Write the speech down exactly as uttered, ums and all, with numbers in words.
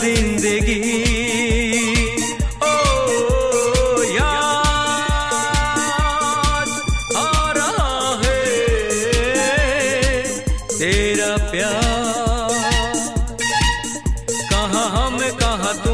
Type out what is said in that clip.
जिंदगी। ओ याद आ रहा है तेरा प्यार, कहाँ हम कहाँ तुम।